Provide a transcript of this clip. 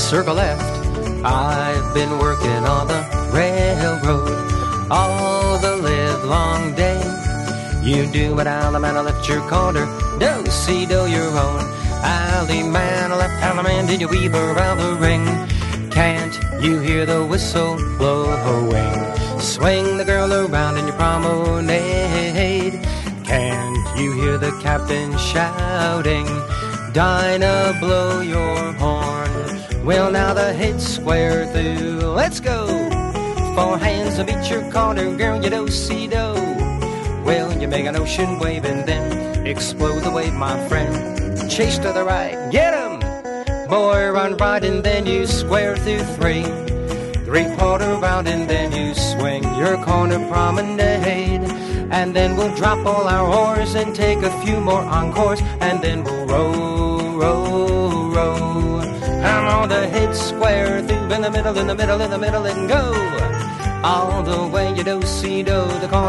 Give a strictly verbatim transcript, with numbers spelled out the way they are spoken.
circle left. I've been working on the railroad all the live long day. You do it, Allemande, left your corner. Do, see, do your own. Allemande, left Allemande, did you weave around the ring? Can't you hear the whistle blow away? Swing the girl around in your promenade. Can't you hear the captain shouting? Dinah, blow your horn. Well, now the head's square through. Let's go. Four hands to beat your corner, girl, you do-see-do. Well, you make an ocean wave and then explode the wave, my friend. Chase to the right, get him! Boy, run right and then you square through three. Three-quarter round and then you swing your corner promenade. And then we'll drop all our oars and take a few more encores. And then we'll row, row, row. I'm on the head square through in the middle, in the middle, in the middle, and go. All the way you do-see-do, the corner.